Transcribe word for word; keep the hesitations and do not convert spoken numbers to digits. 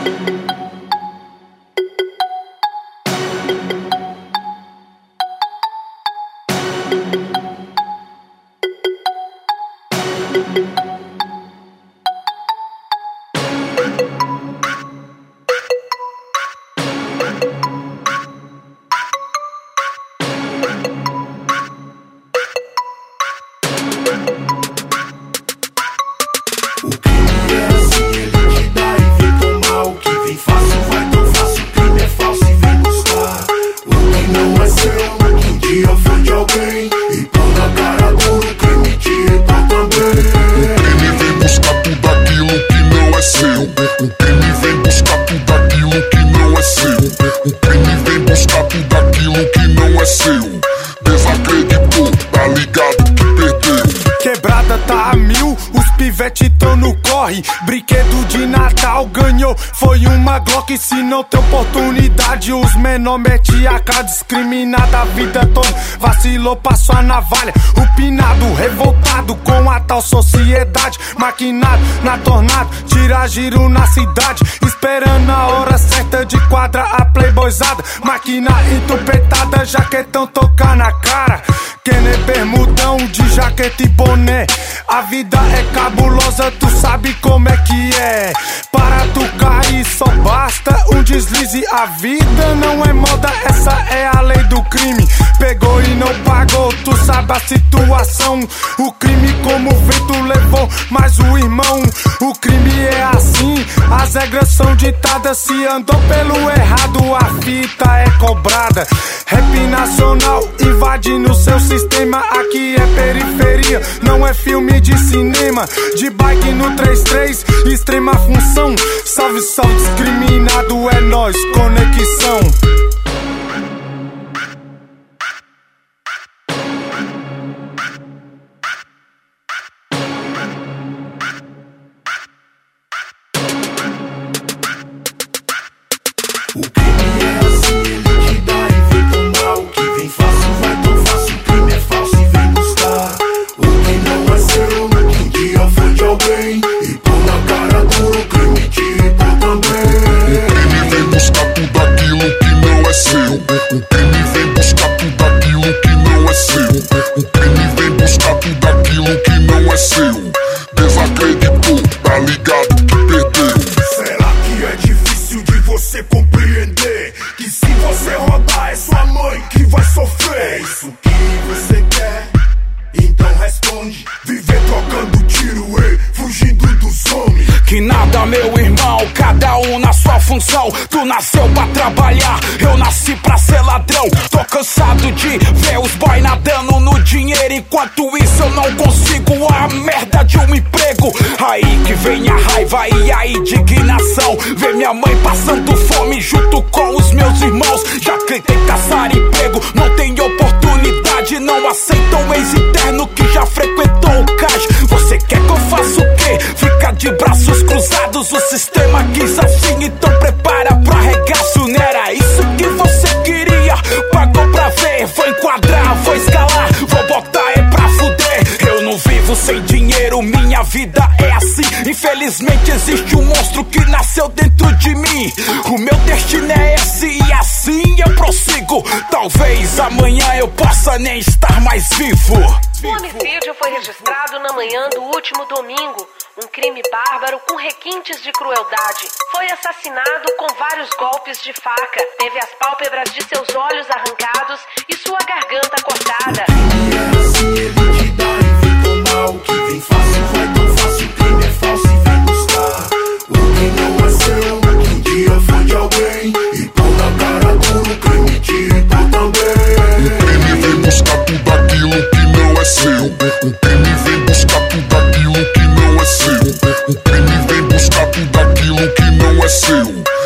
Brinquedo de Natal ganhou, foi uma Glock. Se não tem oportunidade, os menor mete a cara discriminada a vida toda. Vacilou, passou a navalha, o pinado, revoltado com a tal sociedade. Maquinado na tornada, tira giro na cidade, esperando a hora certa de quadra a playboyzada. Máquina entupetada, jaquetão tocar na cara. Kenner bermudão de jaqueta e boné. A vida é cabulosa, tu sabe como é que é. Para tu cair só basta um deslize. A vida não é moda, essa é a lei do crime. Pegou e não pagou, tu sabe a situação. O crime como vento levou mais o irmão. O crime é assim, as regras são ditadas. Se andou pelo errado, a fita é cobrada. Rap nacional invadindo seu sistema. Aqui é periferia, não é filme de cinema. De bike no trinta e três, extrema função. Salve, salve, discriminado, é nóis, conexão. O crime é assim, ele te dá e vem tomar. O que vem fácil vai tão fácil. O crime é falso e vem buscar. O que não é seu, que um dia foi de alguém. E pôr na cara dura, o crime te irritou também. O crime vem buscar tudo aquilo que não é seu. O crime vem buscar tudo aquilo que não é seu. O crime vem buscar tudo aquilo que não é seu. Desacreditou, tá ligado que perdeu. Será que é difícil de você compreender que se você rodar é sua mãe que vai sofrer? É isso que você quer? Então responde. Viver trocando tiro, ei, fugindo dos homens. Que nada, meu irmão, cada um na sua função. Tu nasceu pra trabalhar, eu nasci pra ser ladrão. Tô cansado de ver os boy nadando no dinheiro, enquanto isso eu não consigo a merda de um emprego. Aí que vem a raiva e a indignação. Ver minha mãe passando fome junto com os meus irmãos. Já tentei caçar emprego, não tem oportunidade. Não aceitam um ex-interno que já frequentou o cais. Você quer que eu faça o quê? Fica de braços cruzados, o sistema quis assim. Então prepara pro arregaço, não era isso que você queria? Pagou pra ver, vou enquadrar, vou escalar, vou botar é pra fuder. Eu não vivo sem dinheiro, minha vida é assim. Infelizmente existe um monstro que nasceu dentro de mim. O meu destino é esse e assim eu prossigo. Talvez amanhã eu possa nem estar mais vivo. O homicídio foi registrado na manhã do último domingo. Um crime bárbaro com requintes de crueldade. Foi assassinado com vários golpes de faca. Teve as pálpebras de seus olhos arrancados e sua garganta cortada. O crime é assim, ele te dá e vem tomar. O que vem fácil vai tão fácil. O crime é falso e vem buscar. O que não é seu, que um dia foi de alguém. E pôr na cara dura, o crime te irritou também. O crime vem buscar tudo aquilo que não é seu. O crime vem buscar tudo aquilo que não é seu. O crime vem buscar tudo aquilo que não é seu.